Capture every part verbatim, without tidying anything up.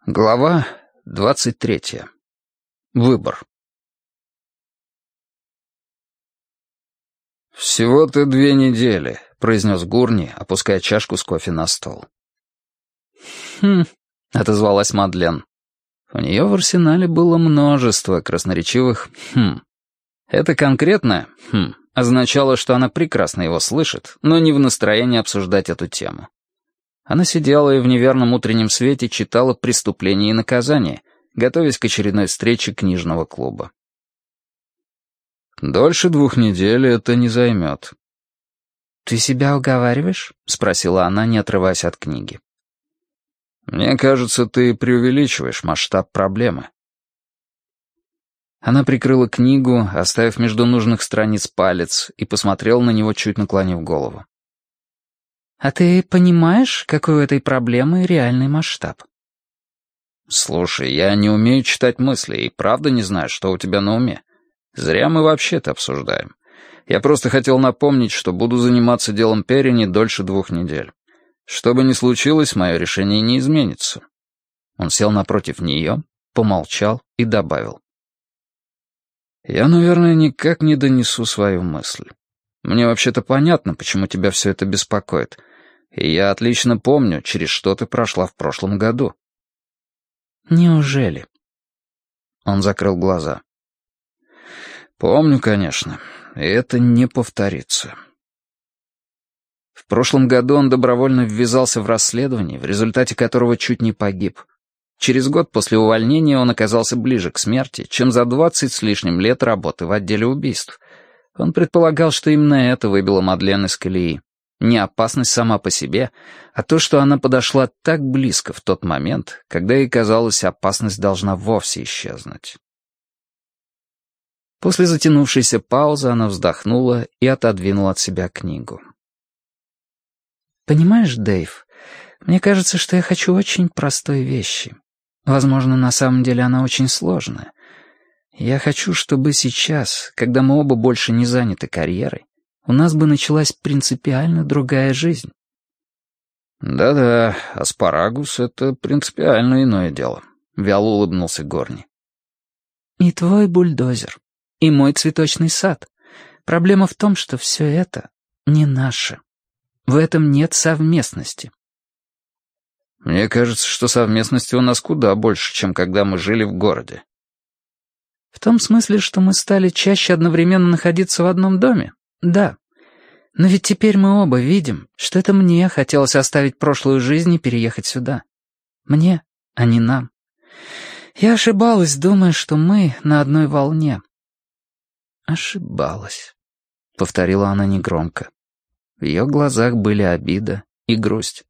Глава двадцать третья. Выбор. «Всего-то две недели», — произнес Гурни, опуская чашку с кофе на стол. «Хм», — отозвалась Мадлен. У нее в арсенале было множество красноречивых «хм». Это конкретное «хм» означало, что она прекрасно его слышит, но не в настроении обсуждать эту тему. Она сидела и в неверном утреннем свете читала «Преступление и наказание», готовясь к очередной встрече книжного клуба. «Дольше двух недель это не займет». «Ты себя уговариваешь?» — спросила она, не отрываясь от книги. «Мне кажется, ты преувеличиваешь масштаб проблемы». Она прикрыла книгу, оставив между нужных страниц палец, и посмотрела на него, чуть наклонив голову. «А ты понимаешь, какой у этой проблемы реальный масштаб?» «Слушай, я не умею читать мысли и правда не знаю, что у тебя на уме. Зря мы вообще это обсуждаем. Я просто хотел напомнить, что буду заниматься делом Перри не дольше двух недель. Что бы ни случилось, мое решение не изменится». Он сел напротив нее, помолчал и добавил. «Я, наверное, никак не донесу свою мысль. Мне вообще-то понятно, почему тебя все это беспокоит. И я отлично помню, через что ты прошла в прошлом году». «Неужели?» Он закрыл глаза. «Помню, конечно, и это не повторится». В прошлом году он добровольно ввязался в расследование, в результате которого чуть не погиб. Через год после увольнения он оказался ближе к смерти, чем за двадцать с лишним лет работы в отделе убийств. Он предполагал, что именно это выбило Мадлен из колеи. Не опасность сама по себе, а то, что она подошла так близко в тот момент, когда ей казалось, опасность должна вовсе исчезнуть. После затянувшейся паузы она вздохнула и отодвинула от себя книгу. «Понимаешь, Дэйв, мне кажется, что я хочу очень простой вещи. Возможно, на самом деле она очень сложная. Я хочу, чтобы сейчас, когда мы оба больше не заняты карьерой, у нас бы началась принципиально другая жизнь». «Да-да, аспарагус — это принципиально иное дело», — вяло улыбнулся Горни. «И твой бульдозер, и мой цветочный сад. Проблема в том, что все это не наше. В этом нет совместности». «Мне кажется, что совместности у нас куда больше, чем когда мы жили в городе». «В том смысле, что мы стали чаще одновременно находиться в одном доме? Да. Но ведь теперь мы оба видим, что это мне хотелось оставить прошлую жизнь и переехать сюда. Мне, а не нам. Я ошибалась, думая, что мы на одной волне». «Ошибалась», — повторила она негромко. В ее глазах были обида и грусть.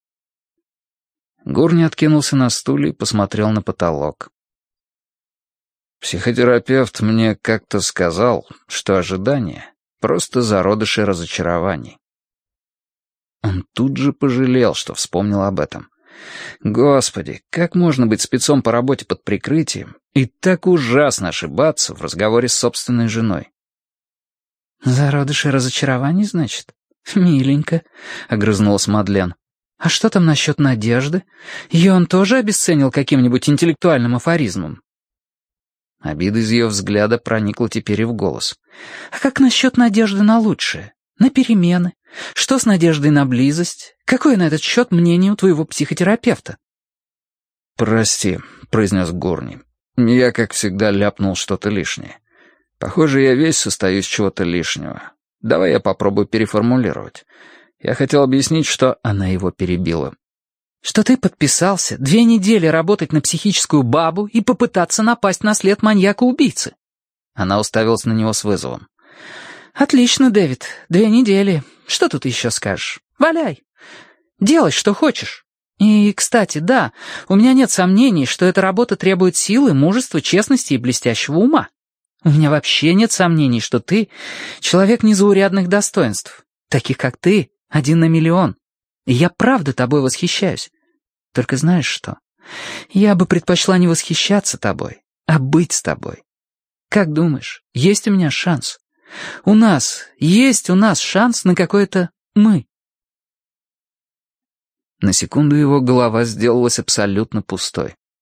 Гурни откинулся на стуле и посмотрел на потолок. «Психотерапевт мне как-то сказал, что ожидание — просто зародыши разочарований». Он тут же пожалел, что вспомнил об этом. Господи, как можно быть спецом по работе под прикрытием и так ужасно ошибаться в разговоре с собственной женой? «Зародыши разочарований, значит? Миленько», — огрызнулась Мадлен. «А что там насчет Надежды? Ее он тоже обесценил каким-нибудь интеллектуальным афоризмом?» Обида из ее взгляда проникла теперь и в голос. «А как насчет надежды на лучшее? На перемены? Что с надеждой на близость? Какое на этот счет мнение у твоего психотерапевта?» «Прости», — произнес Гурни. «Я, как всегда, ляпнул что-то лишнее. Похоже, я весь состою из чего-то лишнего. Давай я попробую переформулировать. Я хотел объяснить, что...» Она его перебила. «Что ты подписался две недели работать на психическую бабу и попытаться напасть на след маньяка-убийцы?» Она уставилась на него с вызовом. «Отлично, Дэвид, две недели. Что тут еще скажешь? Валяй. Делай, что хочешь. И, кстати, да, у меня нет сомнений, что эта работа требует силы, мужества, честности и блестящего ума. У меня вообще нет сомнений, что ты человек незаурядных достоинств, таких как ты, один на миллион. И я правда тобой восхищаюсь. Только знаешь что? Я бы предпочла не восхищаться тобой, а быть с тобой. Как думаешь, есть у меня шанс? У нас, есть у нас шанс на какое-то «мы». На секунду его голова сделалась абсолютно пустой.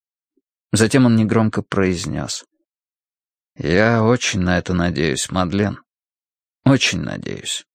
Затем он негромко произнес: «Я очень на это надеюсь, Мадлен. Очень надеюсь».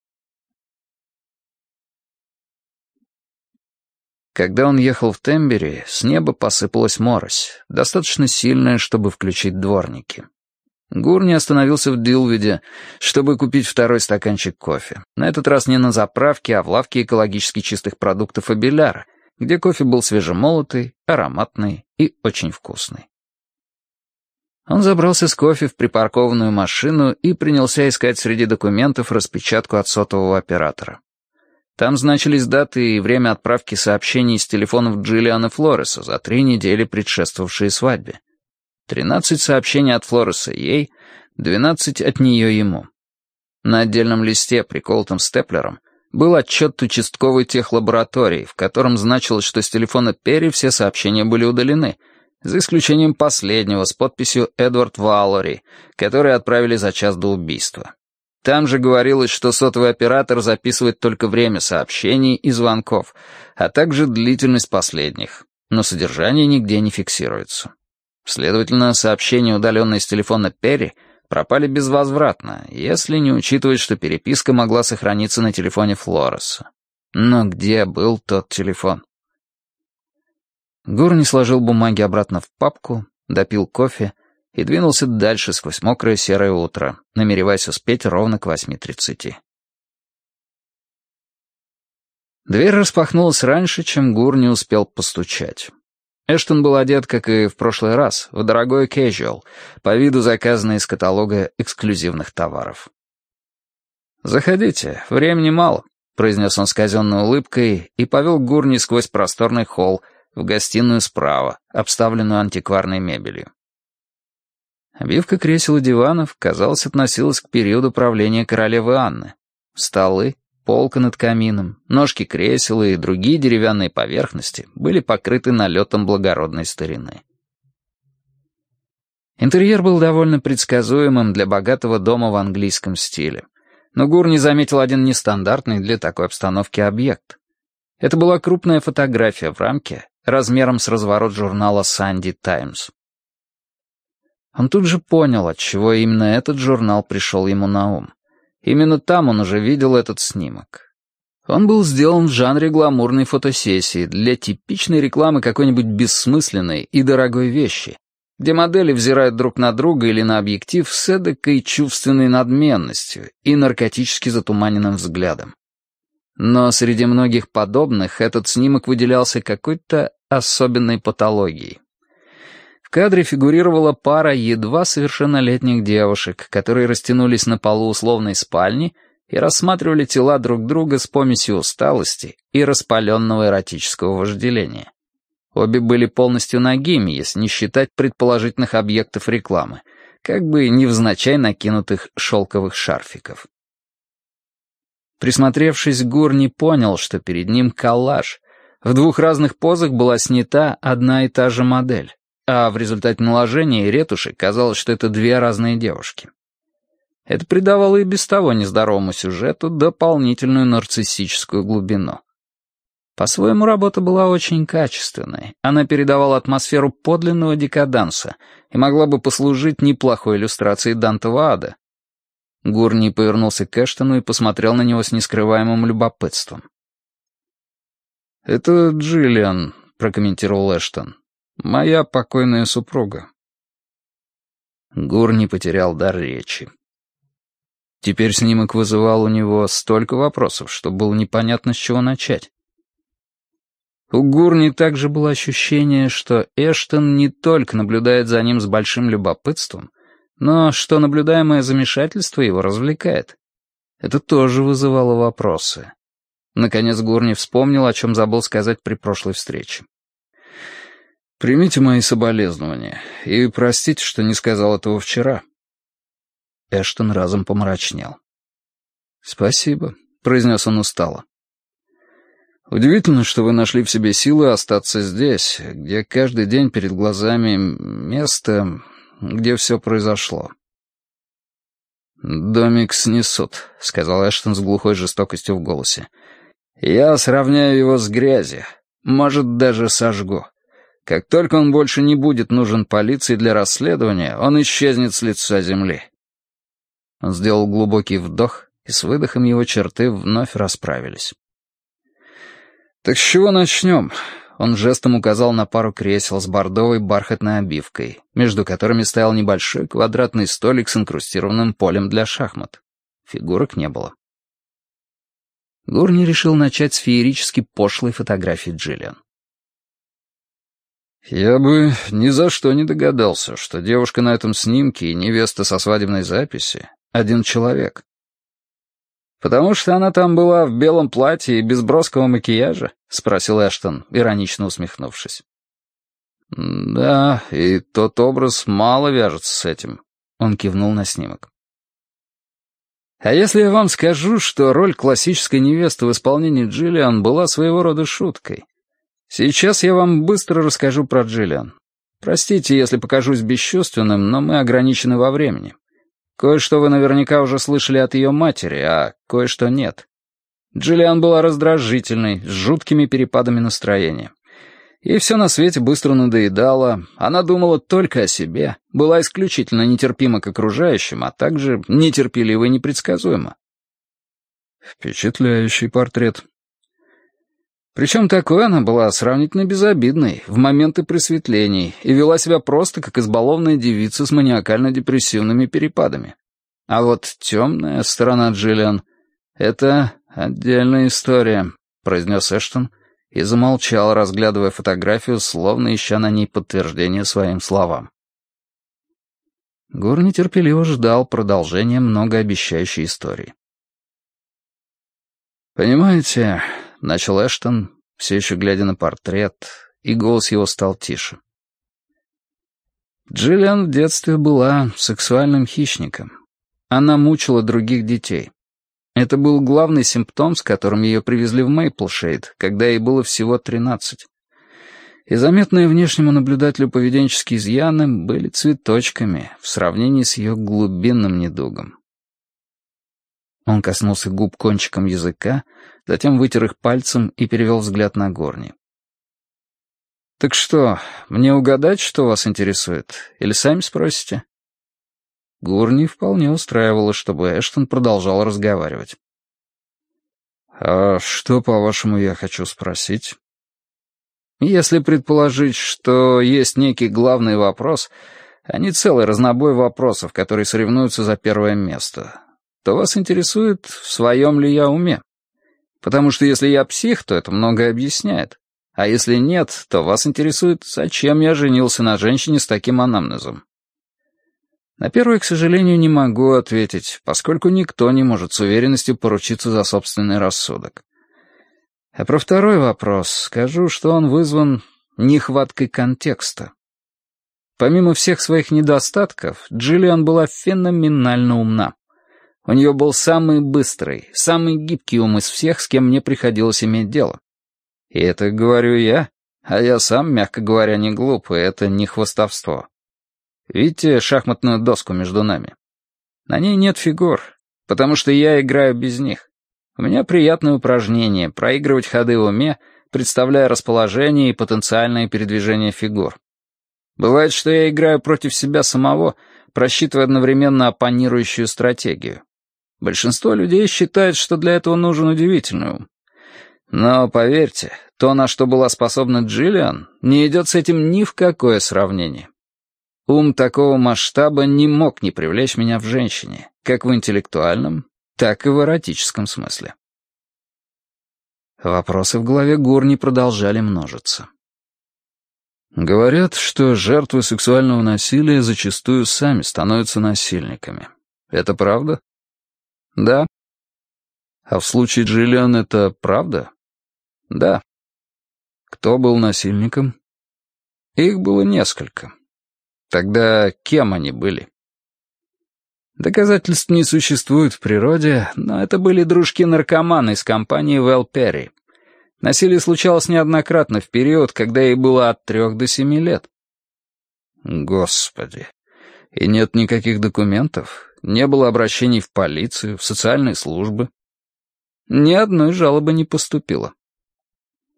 Когда он ехал в Тембери, с неба посыпалась морось, достаточно сильная, чтобы включить дворники. Гурни остановился в Дилвиде, чтобы купить второй стаканчик кофе. На этот раз не на заправке, а в лавке экологически чистых продуктов Абеляра, где кофе был свежемолотый, ароматный и очень вкусный. Он забрался с кофе в припаркованную машину и принялся искать среди документов распечатку от сотового оператора. Там значились даты и время отправки сообщений с телефонов Джиллиан и Флореса за три недели, предшествовавшие свадьбе. Тринадцать сообщений от Флореса ей, двенадцать от нее ему. На отдельном листе, приколотом степлером, был отчет участковой техлаборатории, в котором значилось, что с телефона Перри все сообщения были удалены, за исключением последнего с подписью «Эдвард Валлори», который отправили за час до убийства. Там же говорилось, что сотовый оператор записывает только время сообщений и звонков, а также длительность последних, но содержание нигде не фиксируется. Следовательно, сообщения, удаленные с телефона Перри, пропали безвозвратно, если не учитывать, что переписка могла сохраниться на телефоне Флореса. Но где был тот телефон? Гурни сложил бумаги обратно в папку, допил кофе и двинулся дальше сквозь мокрое серое утро, намереваясь успеть ровно к восьми тридцати. Дверь распахнулась раньше, чем Гурни успел постучать. Эштон был одет, как и в прошлый раз, в дорогой casual, по виду заказанный из каталога эксклюзивных товаров. «Заходите, времени мало», — произнес он с казенной улыбкой и повел Гурни сквозь просторный холл в гостиную справа, обставленную антикварной мебелью. Обивка кресел и диванов, казалось, относилась к периоду правления королевы Анны. Столы, полка над камином, ножки кресел и другие деревянные поверхности были покрыты налетом благородной старины. Интерьер был довольно предсказуемым для богатого дома в английском стиле, но Гурни заметил один нестандартный для такой обстановки объект. Это была крупная фотография в рамке, размером с разворот журнала «Санди Таймс». Он тут же понял, отчего именно этот журнал пришел ему на ум. Именно там он уже видел этот снимок. Он был сделан в жанре гламурной фотосессии для типичной рекламы какой-нибудь бессмысленной и дорогой вещи, где модели взирают друг на друга или на объектив с эдакой чувственной надменностью и наркотически затуманенным взглядом. Но среди многих подобных этот снимок выделялся какой-то особенной патологией. В кадре фигурировала пара едва совершеннолетних девушек, которые растянулись на полу условной спальни и рассматривали тела друг друга с помесью усталости и распаленного эротического вожделения. Обе были полностью нагими, если не считать предположительных объектов рекламы, как бы невзначай накинутых шелковых шарфиков. Присмотревшись, Гурни понял, что перед ним коллаж. В двух разных позах была снята одна и та же модель, а в результате наложения и ретуши казалось, что это две разные девушки. Это придавало и без того нездоровому сюжету дополнительную нарциссическую глубину. По-своему, работа была очень качественной. Она передавала атмосферу подлинного декаданса и могла бы послужить неплохой иллюстрацией Дантова ада. Гурни повернулся к Эштону и посмотрел на него с нескрываемым любопытством. «Это Джиллиан», — прокомментировал Эштон. «Моя покойная супруга». Гурни потерял дар речи. Теперь снимок вызывал у него столько вопросов, что было непонятно, с чего начать. У Гурни также было ощущение, что Эштон не только наблюдает за ним с большим любопытством, но что наблюдаемое замешательство его развлекает. Это тоже вызывало вопросы. Наконец Гурни вспомнил, о чем забыл сказать при прошлой встрече. «Примите мои соболезнования и простите, что не сказал этого вчера». Эштон разом помрачнел. «Спасибо», — произнес он устало. «Удивительно, что вы нашли в себе силы остаться здесь, где каждый день перед глазами место, где все произошло». «Домик снесут», — сказал Эштон с глухой жестокостью в голосе. «Я сравняю его с грязью, может, даже сожгу. Как только он больше не будет нужен полиции для расследования, он исчезнет с лица земли». Он сделал глубокий вдох, и с выдохом его черты вновь расправились. «Так с чего начнем?» Он жестом указал на пару кресел с бордовой бархатной обивкой, между которыми стоял небольшой квадратный столик с инкрустированным полем для шахмат. Фигурок не было. Гурни решил начать с феерически пошлой фотографии Джиллиан. «Я бы ни за что не догадался, что девушка на этом снимке и невеста со свадебной записи — один человек. «Потому что она там была в белом платье и без броского макияжа?» — спросил Эштон, иронично усмехнувшись. «Да, и тот образ мало вяжется с этим», — он кивнул на снимок. «А если я вам скажу, что роль классической невесты в исполнении Джиллиан была своего рода шуткой? Сейчас я вам быстро расскажу про Джиллиан. Простите, если покажусь бесчувственным, но мы ограничены во времени. Кое-что вы наверняка уже слышали от ее матери, а кое-что нет. Джиллиан была раздражительной, с жуткими перепадами настроения. Ей все на свете быстро надоедало, она думала только о себе, была исключительно нетерпима к окружающим, а также нетерпелива и непредсказуема». «Впечатляющий портрет». Причем такой она была сравнительно безобидной, в моменты просветлений, и вела себя просто как избалованная девица с маниакально-депрессивными перепадами. А вот темная сторона Джиллиан — это отдельная история, произнес Эштон и замолчал, разглядывая фотографию, словно ища на ней подтверждение своим словам. Гур нетерпеливо ждал продолжения многообещающей истории. «Понимаете...» — начал Эштон, все еще глядя на портрет, и голос его стал тише. Джиллиан в детстве была сексуальным хищником. Она мучила других детей. Это был главный симптом, с которым ее привезли в Мейплшейд, когда ей было всего тринадцать. И заметные внешнему наблюдателю поведенческие изъяны были цветочками в сравнении с ее глубинным недугом. Он коснулся губ кончиком языка, затем вытер их пальцем и перевел взгляд на Горни. «Так что, мне угадать, что вас интересует? Или сами спросите?» Гурни вполне устраивало, чтобы Эштон продолжал разговаривать. «А что, по-вашему, я хочу спросить?» «Если предположить, что есть некий главный вопрос, а не целый разнобой вопросов, которые соревнуются за первое место, то вас интересует, в своем ли я уме. Потому что если я псих, то это многое объясняет. А если нет, то вас интересует, зачем я женился на женщине с таким анамнезом. На первое, к сожалению, не могу ответить, поскольку никто не может с уверенностью поручиться за собственный рассудок. А про второй вопрос скажу, что он вызван нехваткой контекста. Помимо всех своих недостатков, Джиллиан была феноменально умна. У нее был самый быстрый, самый гибкий ум из всех, с кем мне приходилось иметь дело. И это говорю я, а я сам, мягко говоря, не глуп, и это не хвастовство. Видите шахматную доску между нами? На ней нет фигур, потому что я играю без них. У меня приятное упражнение — проигрывать ходы в уме, представляя расположение и потенциальное передвижение фигур. Бывает, что я играю против себя самого, просчитывая одновременно оппонирующую стратегию. Большинство людей считает, что для этого нужен удивительный ум. Но, поверьте, то, на что была способна Джиллиан, не идет с этим ни в какое сравнение. Ум такого масштаба не мог не привлечь меня в женщине, как в интеллектуальном, так и в эротическом смысле. Вопросы в голове Гурни продолжали множиться. Говорят, что жертвы сексуального насилия зачастую сами становятся насильниками. Это правда? Да. А в случае Джиллиан это правда? Да. Кто был насильником? Их было несколько. Тогда кем они были? Доказательств не существует в природе, но это были дружки-наркоманы из компании Вэл Перри. Насилие случалось неоднократно в период, когда ей было от трех до семи лет. Господи. И нет никаких документов? Не было обращений в полицию, в социальные службы? Ни одной жалобы не поступило.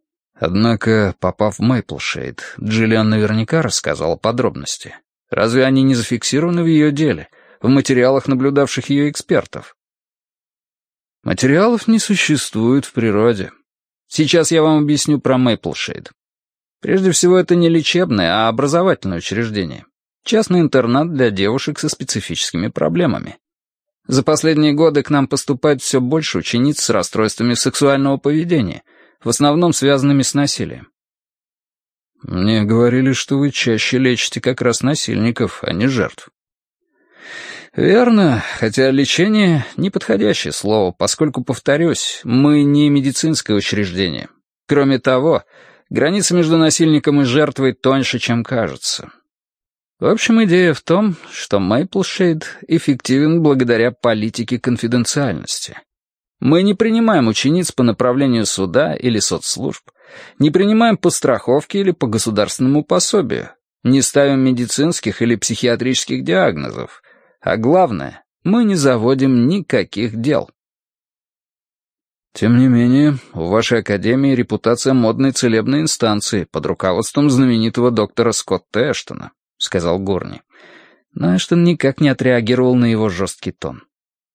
Однако, попав в Мейплшейд, Джиллиан наверняка рассказала подробности. Разве они не зафиксированы в ее деле, в материалах наблюдавших ее экспертов? Материалов не существует в природе. Сейчас я вам объясню про Мейплшейд. Прежде всего, это не лечебное, а образовательное учреждение. Частный интернат для девушек со специфическими проблемами. За последние годы к нам поступает все больше учениц с расстройствами сексуального поведения, в основном связанными с насилием. Мне говорили, что вы чаще лечите как раз насильников, а не жертв. Верно, хотя лечение — неподходящее слово, поскольку, повторюсь, мы не медицинское учреждение. Кроме того, граница между насильником и жертвой тоньше, чем кажется. В общем, идея в том, что Мейплшейд эффективен благодаря политике конфиденциальности. Мы не принимаем учениц по направлению суда или соцслужб, не принимаем по страховке или по государственному пособию, не ставим медицинских или психиатрических диагнозов, а главное, мы не заводим никаких дел. Тем не менее, у вашей академии репутация модной целебной инстанции под руководством знаменитого доктора Скотта Эштона, — сказал Горни. Но Эштон никак не отреагировал на его жесткий тон.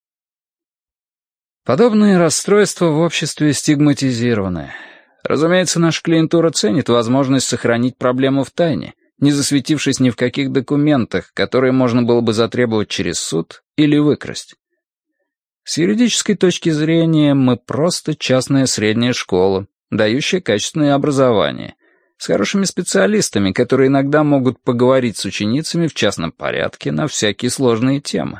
Подобные расстройства в обществе стигматизированы. Разумеется, наша клиентура ценит возможность сохранить проблему в тайне, не засветившись ни в каких документах, которые можно было бы затребовать через суд или выкрасть. С юридической точки зрения мы просто частная средняя школа, дающая качественное образование, с хорошими специалистами, которые иногда могут поговорить с ученицами в частном порядке на всякие сложные темы.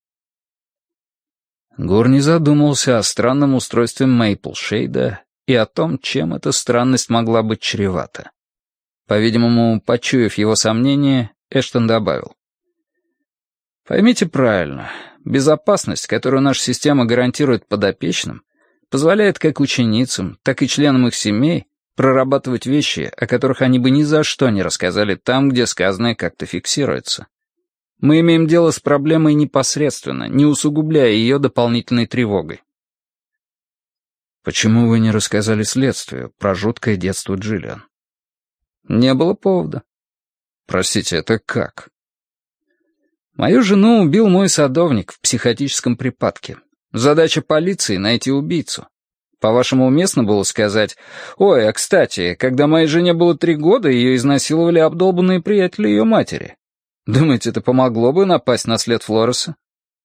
Горни задумался о странном устройстве Мейплшейда и о том, чем эта странность могла быть чревата. По-видимому, почуяв его сомнения, Эштон добавил. «Поймите правильно, безопасность, которую наша система гарантирует подопечным, позволяет как ученицам, так и членам их семей прорабатывать вещи, о которых они бы ни за что не рассказали там, где сказанное как-то фиксируется. Мы имеем дело с проблемой непосредственно, не усугубляя ее дополнительной тревогой». «Почему вы не рассказали следствию про жуткое детство Джиллиан?» «Не было повода». «Простите, это как?» «Мою жену убил мой садовник в психотическом припадке. Задача полиции — найти убийцу. По-вашему, уместно было сказать: «Ой, а кстати, когда моей жене было три года, ее изнасиловали обдолбанные приятели ее матери». Думаете, это помогло бы напасть на след Флореса?»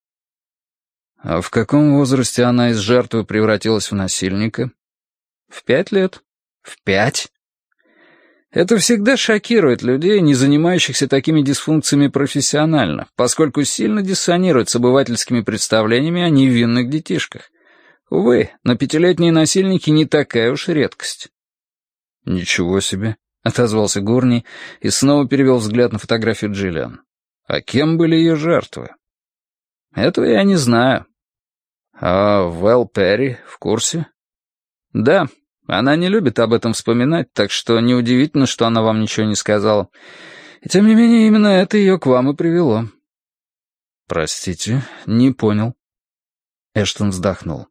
«А в каком возрасте она из жертвы превратилась в насильника?» «В пять лет». «В пять?» Это всегда шокирует людей, не занимающихся такими дисфункциями профессионально, поскольку сильно диссонирует с обывательскими представлениями о невинных детишках. Увы, но пятилетние насильники не такая уж редкость. «Ничего себе», — отозвался Горни и снова перевел взгляд на фотографию Джиллиан. «А кем были ее жертвы?» «Этого я не знаю». «А Вэл Перри в курсе?» «Да, она не любит об этом вспоминать, так что неудивительно, что она вам ничего не сказала. И тем не менее, именно это ее к вам и привело». «Простите, не понял». Эштон вздохнул.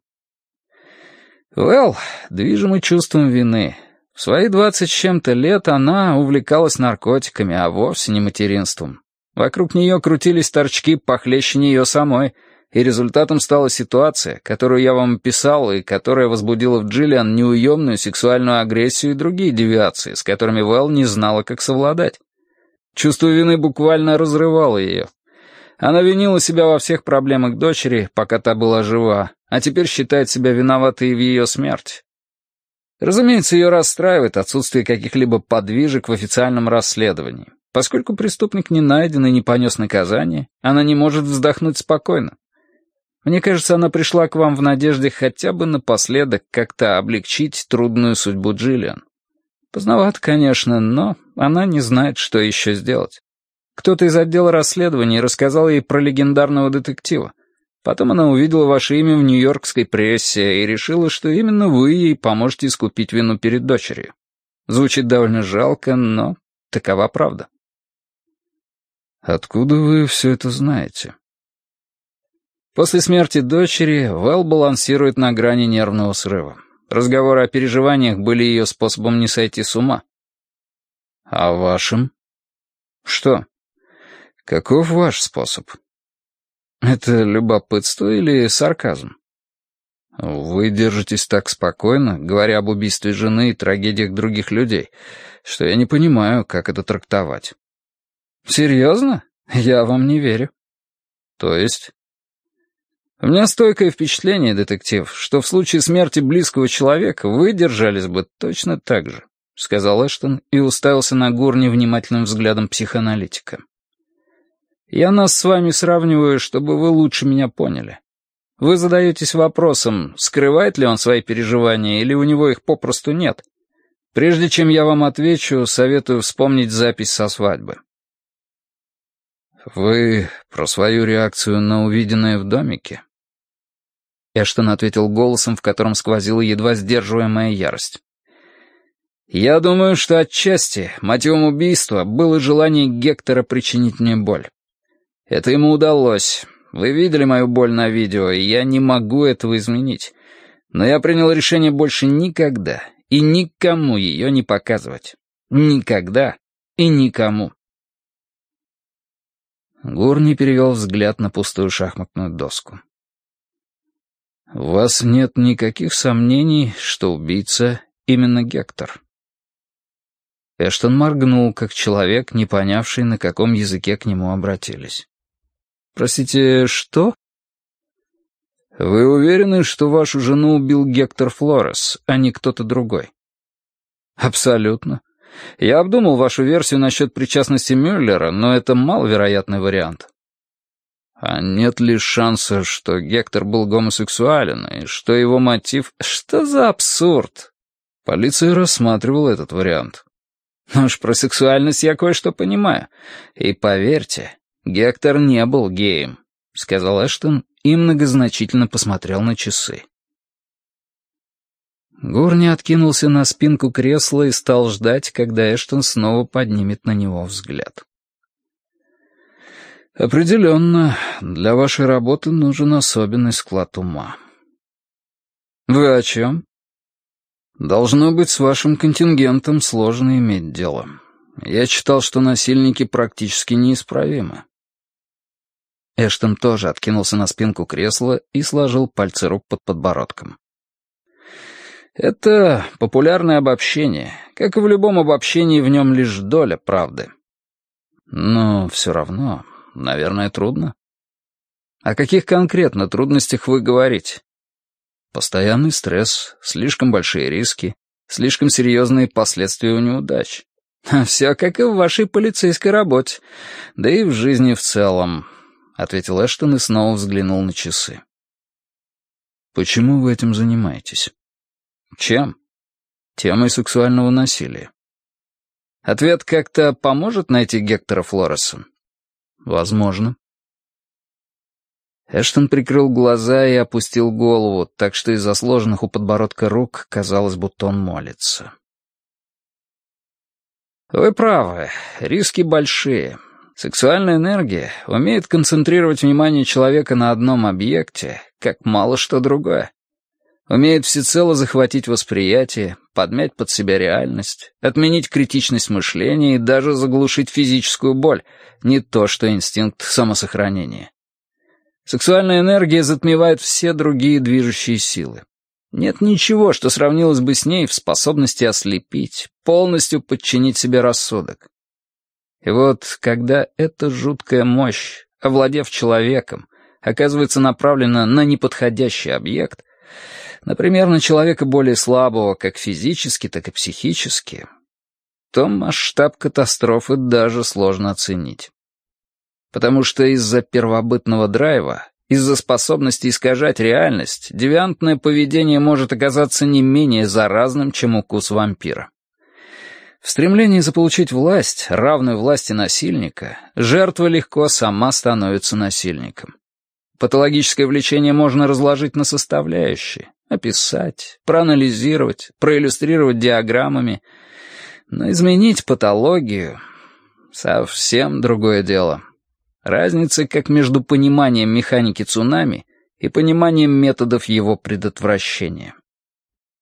«Вэл, движимый чувством вины. В свои двадцать с чем-то лет она увлекалась наркотиками, а вовсе не материнством. Вокруг нее крутились торчки похлеще нее самой, и результатом стала ситуация, которую я вам описал и которая возбудила в Джиллиан неуемную сексуальную агрессию и другие девиации, с которыми Вэл не знала, как совладать. Чувство вины буквально разрывало ее. Она винила себя во всех проблемах дочери, пока та была жива, а теперь считает себя виноватой и в ее смерти. Разумеется, ее расстраивает отсутствие каких-либо подвижек в официальном расследовании. Поскольку преступник не найден и не понес наказание, она не может вздохнуть спокойно. Мне кажется, она пришла к вам в надежде хотя бы напоследок как-то облегчить трудную судьбу Джиллиан. Поздновато, конечно, но она не знает, что еще сделать. Кто-то из отдела расследований рассказал ей про легендарного детектива. Потом она увидела ваше имя в нью-йоркской прессе и решила, что именно вы ей поможете искупить вину перед дочерью. Звучит довольно жалко, но такова правда». «Откуда вы все это знаете?» После смерти дочери Вэл балансирует на грани нервного срыва. Разговоры о переживаниях были ее способом не сойти с ума. А вашим? Что? Каков ваш способ? Это любопытство или сарказм? Вы держитесь так спокойно, говоря об убийстве жены и трагедиях других людей, что я не понимаю, как это трактовать. Серьезно? Я вам не верю. То есть? У меня стойкое впечатление, детектив, что в случае смерти близкого человека вы держались бы точно так же, сказал Эштон и уставился на Гурни внимательным взглядом психоаналитика. Я нас с вами сравниваю, чтобы вы лучше меня поняли. Вы задаетесь вопросом, скрывает ли он свои переживания или у него их попросту нет. Прежде чем я вам отвечу, советую вспомнить запись со свадьбы. Вы про свою реакцию на увиденное в домике? Эштон ответил голосом, в котором сквозила едва сдерживаемая ярость. Я думаю, что отчасти мотивом убийства было желание Гектора причинить мне боль. Это ему удалось. Вы видели мою боль на видео, и я не могу этого изменить. Но я принял решение больше никогда и никому ее не показывать. Никогда и никому. Гурни перевел взгляд на пустую шахматную доску. «У вас нет никаких сомнений, что убийца именно Гектор?» Эштон моргнул, как человек, не понявший, на каком языке к нему обратились. «Простите, что?» «Вы уверены, что вашу жену убил Гектор Флорес, а не кто-то другой?» «Абсолютно. Я обдумал вашу версию насчет причастности Мюллера, но это маловероятный вариант». «А нет ли шанса, что Гектор был гомосексуален, и что его мотив...» «Что за абсурд?» Полиция рассматривала этот вариант. «Ну уж про сексуальность я кое-что понимаю. И поверьте, Гектор не был геем», — сказал Эштон и многозначительно посмотрел на часы. Гурни откинулся на спинку кресла и стал ждать, когда Эштон снова поднимет на него взгляд. «Определенно, для вашей работы нужен особенный склад ума». «Вы о чем?» «Должно быть, с вашим контингентом сложно иметь дело. Я читал, что насильники практически неисправимы». Эштон тоже откинулся на спинку кресла и сложил пальцы рук под подбородком. «Это популярное обобщение. Как и в любом обобщении, в нем лишь доля правды. Но все равно, наверное, трудно». «О каких конкретно трудностях вы говорите?» «Постоянный стресс, слишком большие риски, слишком серьезные последствия у неудач. Все как и в вашей полицейской работе, да и в жизни в целом», — ответил Эштон и снова взглянул на часы. «Почему вы этим занимаетесь?» «Чем?» «Темой сексуального насилия». «Ответ как-то поможет найти Гектора Флореса?» «Возможно». Эштон прикрыл глаза и опустил голову, так что из-за сложенных у подбородка рук казалось, будто он молится. «Вы правы, риски большие. Сексуальная энергия умеет концентрировать внимание человека на одном объекте, как мало что другое. Умеет всецело захватить восприятие, подмять под себя реальность, отменить критичность мышления и даже заглушить физическую боль, не то что инстинкт самосохранения. Сексуальная энергия затмевает все другие движущие силы. Нет ничего, что сравнилось бы с ней в способности ослепить, полностью подчинить себе рассудок. И вот, когда эта жуткая мощь, овладев человеком, оказывается направлена на неподходящий объект, например, на человека более слабого как физически, так и психически, то масштаб катастрофы даже сложно оценить. Потому что из-за первобытного драйва, из-за способности искажать реальность, девиантное поведение может оказаться не менее заразным, чем укус вампира. В стремлении заполучить власть, равную власти насильника, жертва легко сама становится насильником. Патологическое влечение можно разложить на составляющие, описать, проанализировать, проиллюстрировать диаграммами, но изменить патологию — совсем другое дело. Разница как между пониманием механики цунами и пониманием методов его предотвращения.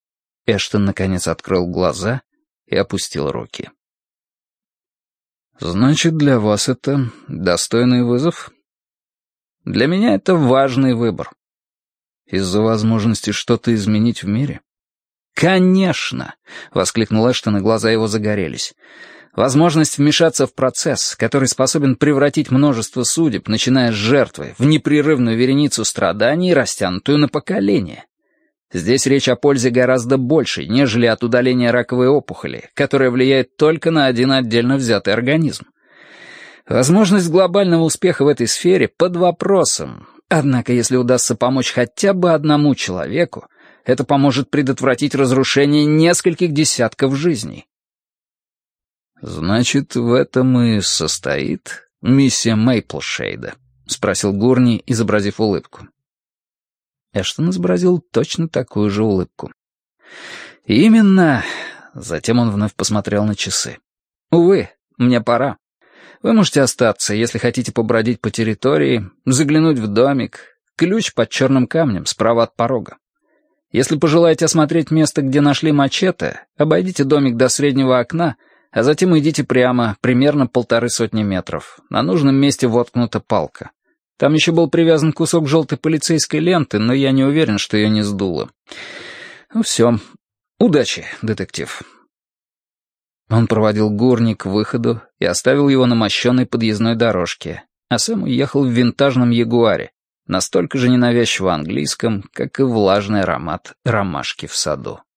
Эштон наконец открыл глаза и опустил руки. «Значит, для вас это достойный вызов?» «Для меня это важный выбор». «Из-за возможности что-то изменить в мире?» «Конечно!» — воскликнул Эштон, и глаза его загорелись. «Возможность вмешаться в процесс, который способен превратить множество судеб, начиная с жертвы, в непрерывную вереницу страданий, растянутую на поколение. Здесь речь о пользе гораздо большей, нежели от удаления раковой опухоли, которая влияет только на один отдельно взятый организм. Возможность глобального успеха в этой сфере под вопросом. Однако, если удастся помочь хотя бы одному человеку, это поможет предотвратить разрушение нескольких десятков жизней». «Значит, в этом и состоит миссия Мейплшейда?» — спросил Гурни, изобразив улыбку. Эштон изобразил точно такую же улыбку. «Именно!» Затем он вновь посмотрел на часы. «Увы, мне пора. Вы можете остаться, если хотите побродить по территории, заглянуть в домик. Ключ под черным камнем, справа от порога. Если пожелаете осмотреть место, где нашли мачете, обойдите домик до среднего окна, а затем идите прямо, примерно полторы сотни метров. На нужном месте воткнута палка. Там еще был привязан кусок желтой полицейской ленты, но я не уверен, что ее не сдуло. Ну все. Удачи, детектив». Он проводил Гурни к выходу и оставил его на мощенной подъездной дорожке, а сам уехал в винтажном ягуаре, настолько же ненавязчиво английском, как и влажный аромат ромашки в саду.